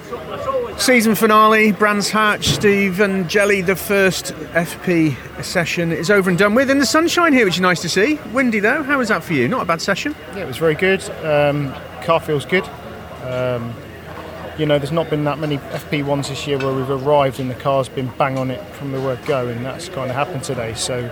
Season finale, Brands Hatch, Steve and Jelly, the first FP session is over and done with in the sunshine here, which is nice to see. Windy though, how was that for you? Not a bad session? Yeah, it was very good. Car feels good. There's not been that many FP1s this year where we've arrived and the car's been bang on it from the word go, and that's kind of happened today. So,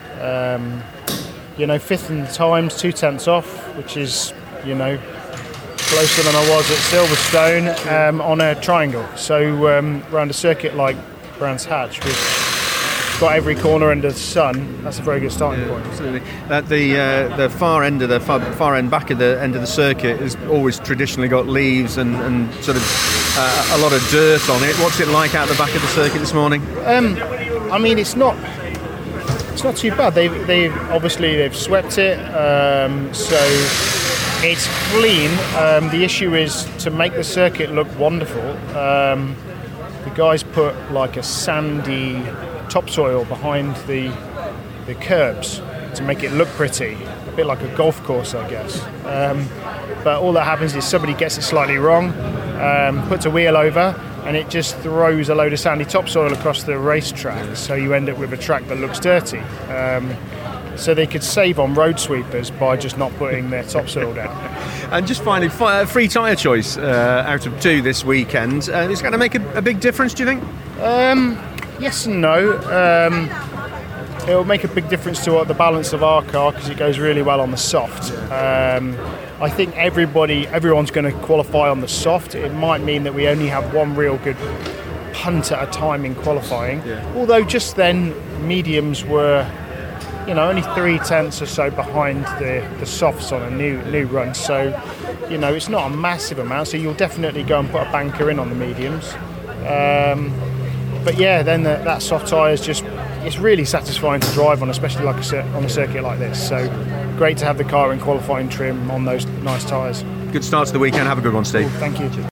fifth in the times, 2/10 off, which is, closer than I was at Silverstone on a triangle. So around a circuit like Brands Hatch, we've got every corner under the sun. That's a very good starting point. Absolutely. The far end of the far end back of the end of the circuit has always traditionally got leaves and sort of a lot of dirt on it. What's it like out the back of the circuit this morning? It's not too bad. They've swept it, so it's clean. The issue is to make the circuit look wonderful. The guys put like a sandy topsoil behind the curbs to make it look pretty, a bit like a golf course, I guess. But all that happens is somebody gets it slightly wrong, puts a wheel over, and it just throws a load of sandy topsoil across the racetrack. So you end up with a track that looks dirty. So they could save on road sweepers by just not putting their topsoil down. And just finally, free tyre choice out of 2 this weekend. Is it going to make a big difference, do you think? Yes and no. It'll make a big difference to the balance of our car because it goes really well on the soft. I think everyone's going to qualify on the soft. It might mean that we only have one real good punt at a time in qualifying. Yeah. Although just then mediums were only 3/10 or so behind the softs on a new run. So, it's not a massive amount. So you'll definitely go and put a banker in on the mediums. But yeah, then that soft tyre is it's really satisfying to drive on, especially on a circuit like this. So great to have the car in qualifying trim on those nice tyres. Good start to the weekend. Have a good one, Steve. Cool, thank you.